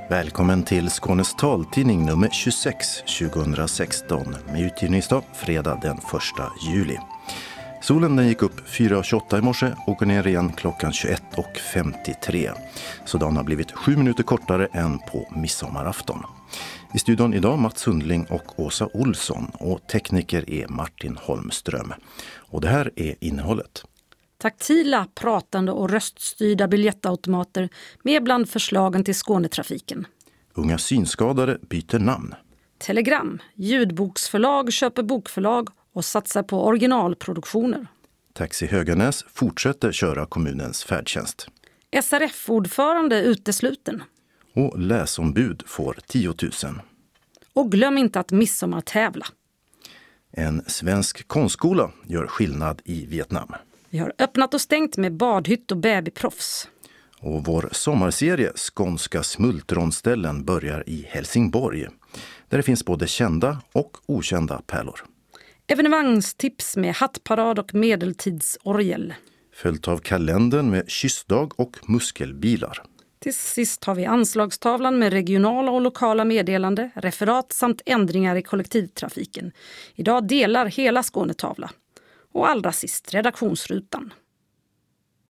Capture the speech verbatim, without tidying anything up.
Välkommen till Skånes taltidning nummer tjugosex tjugohundrasexton med utgivningsdag fredag den första juli. Solen den gick upp fyra tjugoåtta i morse och går ner igen klockan tjugoett femtiotre. Så dagen har blivit sju minuter kortare än på midsommarafton. I studion idag Mats Sundling och Åsa Olsson och tekniker är Martin Holmström. Och det här är innehållet. Taktila, pratande och röststyrda biljettautomater med bland förslagen till Skånetrafiken. Unga synskadade byter namn. Telegram, ljudboksförlag köper bokförlag och satsar på originalproduktioner. Taxi Höganäs fortsätter köra kommunens färdtjänst. S R F-ordförande utesluten. Och läsombud får tio tusen. Och glöm inte att midsommartävla. En svensk konstskola gör skillnad i Vietnam. Vi har öppnat och stängt med badhytt och babyproffs. Och vår sommarserie Skånska smultronställen börjar i Helsingborg. Där det finns både kända och okända pärlor. Evenemangstips med hattparad och medeltidsorgel. Följt av kalendern med kyssdag och muskelbilar. Till sist har vi anslagstavlan med regionala och lokala meddelande, referat samt ändringar i kollektivtrafiken. Idag delar hela Skånetavla. Och allra sist redaktionsrutan.